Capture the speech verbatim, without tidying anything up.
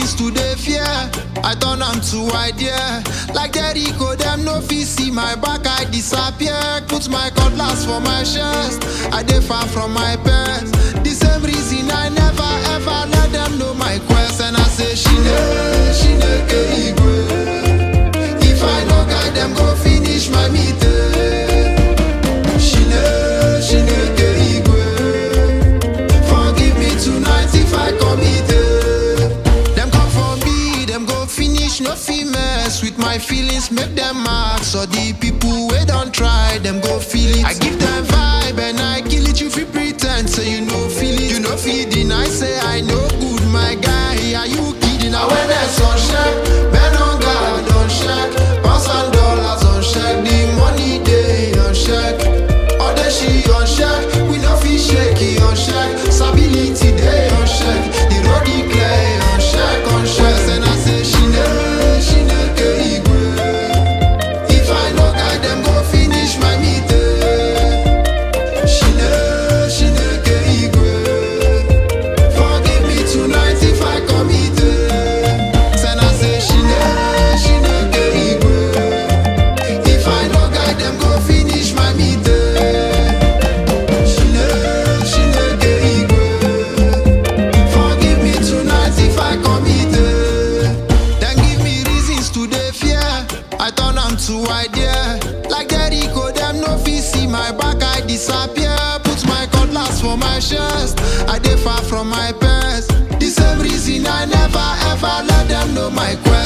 reasons to dey fear. I turn am to idea. Like Jericho, them no fit see my back, I disappear. Put my cutlass for my chest, I dey far from my past. The same reason I never ever let them know my quest. And I say, Shine, Shineke Igwe. If I no guide them, go finish my meeting. Shine, Shineke Igwe. Forgive me tonight if I committed. Them come for me, them go finish, no fit mess with my feelings, make them mad. So the people we don't try, them go feel it. I give them vibe and I kill it. You feel pretend, so you know feel it. You know feeding, I say I know good, my guy. Are you kidding? Now when there's on check, men on guard on check, pounds and dollars on check, the money they on check, all the she on check, we no fit shaky on check, stability they on check, the road is clear on check on check. And I say Shine, Shineke Igwe. If I no guide them, go finish my meeting. Shine, Shineke Igwe. Forgive me tonight if I committed. And I say Shine, Shineke Igwe. If I no guide them, go finish my meeting. Shine, Shineke Igwe. Forgive me tonight if I committed. Then give me reasons to dey fear. I turn am to idea. Like Jericho, them no fit see my back, I disappear. Put my cutlass for my chest, I dey far from my past. The same reason I never ever let them know my quest.